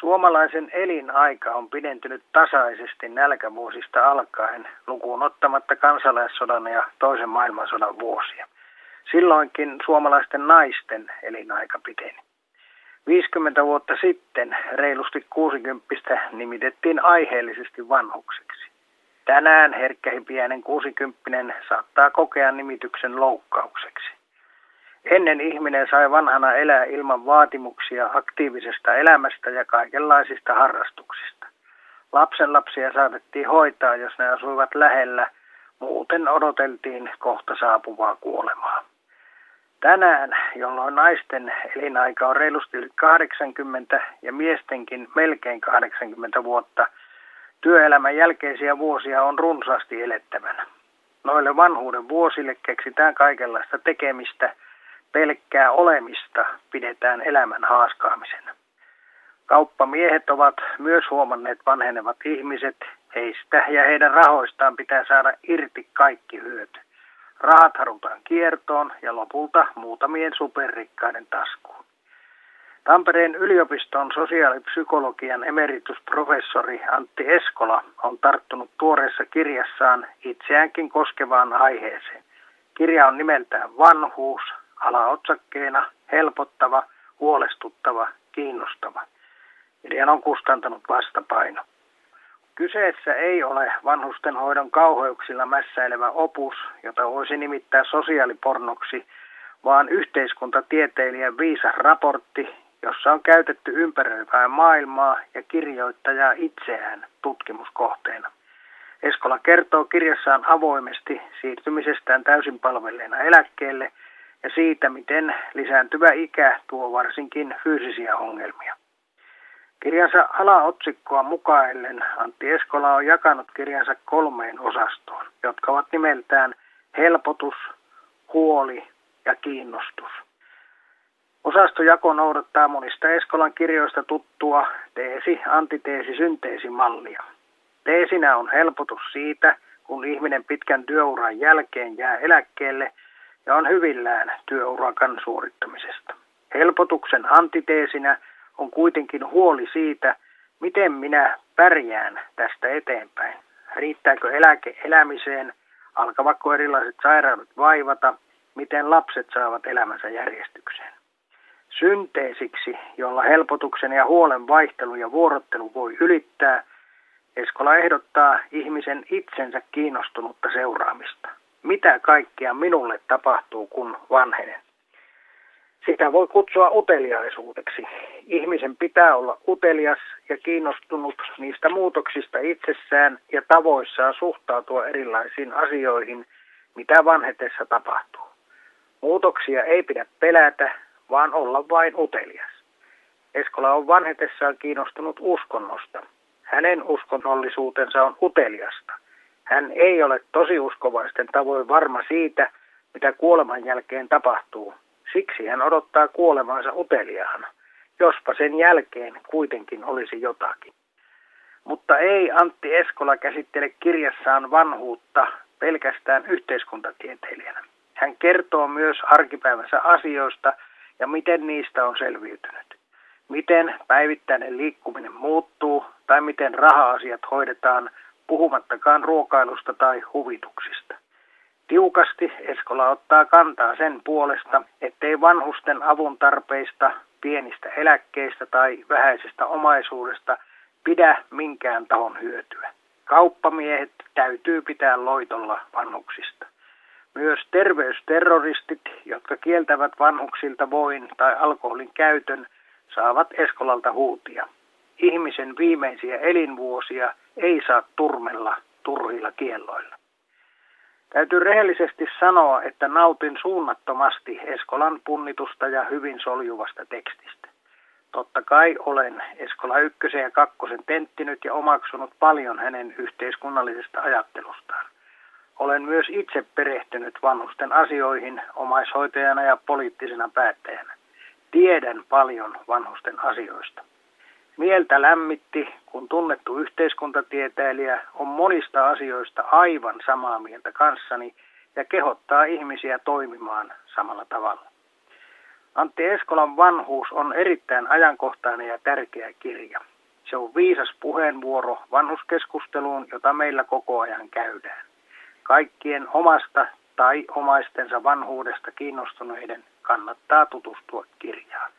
Suomalaisen elinaika on pidentynyt tasaisesti nälkävuosista alkaen, lukuun ottamatta kansalaissodan ja toisen maailmansodan vuosia. Silloinkin suomalaisten naisten elinaika piteni. 50 vuotta sitten reilusti 60 nimitettiin aiheellisesti vanhukseksi. Tänään herkkähipiäinen 60 saattaa kokea nimityksen loukkaukseksi. Ennen ihminen sai vanhana elää ilman vaatimuksia aktiivisesta elämästä ja kaikenlaisista harrastuksista. Lapsenlapsia saatettiin hoitaa, jos ne asuivat lähellä, muuten odoteltiin kohta saapuvaa kuolemaa. Tänään, jolloin naisten elinaika on reilusti yli 80 ja miestenkin melkein 80 vuotta, työelämän jälkeisiä vuosia on runsaasti elettävänä. Noille vanhuuden vuosille keksitään kaikenlaista tekemistä, pelkkää olemista pidetään elämän haaskaamisena. Kauppamiehet ovat myös huomanneet vanhenevat ihmiset, heistä ja heidän rahoistaan pitää saada irti kaikki hyöty. Rahat harutaan kiertoon ja lopulta muutamien superrikkaiden taskuun. Tampereen yliopiston sosiaalipsykologian emeritusprofessori Antti Eskola on tarttunut tuoreessa kirjassaan itseäänkin koskevaan aiheeseen. Kirja on nimeltään Vanhuus, alaotsakkeena helpottava, huolestuttava, kiinnostava. Kirjan on kustantanut Vastapaino. Kyseessä ei ole vanhustenhoidon kauheuksilla mässäilevä opus, jota voisi nimittää sosiaalipornoksi, vaan yhteiskuntatieteilijän viisas raportti, jossa on käytetty ympäröivää maailmaa ja kirjoittajaa itseään tutkimuskohteena. Eskola kertoo kirjassaan avoimesti siirtymisestään täysin palvelleena eläkkeelle ja siitä, miten lisääntyvä ikä tuo varsinkin fyysisiä ongelmia. Kirjansa alaotsikkoa mukaillen Antti Eskola on jakanut kirjansa 3 osastoon, jotka ovat nimeltään helpotus, huoli ja kiinnostus. Osastojako noudattaa monista Eskolan kirjoista tuttua teesi-antiteesi-synteesimallia. Teesinä on helpotus siitä, kun ihminen pitkän työuran jälkeen jää eläkkeelle ja on hyvillään työurakan suorittamisesta. Helpotuksen antiteesinä on kuitenkin huoli siitä, miten minä pärjään tästä eteenpäin. Riittääkö eläke elämiseen, alkavatko erilaiset sairaudet vaivata, miten lapset saavat elämänsä järjestykseen. Synteesiksi, jolla helpotuksen ja huolen vaihtelu ja vuorottelu voi ylittää, Eskola ehdottaa ihmisen itsensä kiinnostunutta seuraamista. Mitä kaikkea minulle tapahtuu, kun vanhenen? Sitä voi kutsua uteliaisuudeksi. Ihmisen pitää olla utelias ja kiinnostunut niistä muutoksista itsessään ja tavoissaan suhtautua erilaisiin asioihin, mitä vanhetessa tapahtuu. Muutoksia ei pidä pelätä, vaan olla vain utelias. Eskola on vanhetessaan kiinnostunut uskonnosta. Hänen uskonnollisuutensa on uteliasta. Hän ei ole tosiuskovaisten tavoin varma siitä, mitä kuoleman jälkeen tapahtuu. Siksi hän odottaa kuolemansa uteliaana, jospa sen jälkeen kuitenkin olisi jotakin. Mutta ei Antti Eskola käsittele kirjassaan vanhuutta pelkästään yhteiskuntatieteilijänä. Hän kertoo myös arkipäivänsä asioista ja miten niistä on selviytynyt. Miten päivittäinen liikkuminen muuttuu tai miten raha-asiat hoidetaan, puhumattakaan ruokailusta tai huvituksista. Tiukasti Eskola ottaa kantaa sen puolesta, ettei vanhusten avun tarpeista, pienistä eläkkeistä tai vähäisestä omaisuudesta pidä minkään tahon hyötyä. Kauppamiehet täytyy pitää loitolla vanhuksista. Myös terveysterroristit, jotka kieltävät vanhuksilta voin tai alkoholin käytön, saavat Eskolalta huutia. Ihmisen viimeisiä elinvuosia ei saa turmella turhilla kielloilla. Täytyy rehellisesti sanoa, että nautin suunnattomasti Eskolan punnitusta ja hyvin soljuvasta tekstistä. Totta kai olen Eskola 1 ja 2 tenttinyt ja omaksunut paljon hänen yhteiskunnallisesta ajattelustaan. Olen myös itse perehtynyt vanhusten asioihin omaishoitajana ja poliittisena päättäjänä. Tiedän paljon vanhusten asioista. Mieltä lämmitti, kun tunnettu yhteiskuntatieteilijä on monista asioista aivan samaa mieltä kanssani ja kehottaa ihmisiä toimimaan samalla tavalla. Antti Eskolan Vanhuus on erittäin ajankohtainen ja tärkeä kirja. Se on viisas puheenvuoro vanhuskeskusteluun, jota meillä koko ajan käydään. Kaikkien omasta tai omaistensa vanhuudesta kiinnostuneiden kannattaa tutustua kirjaan.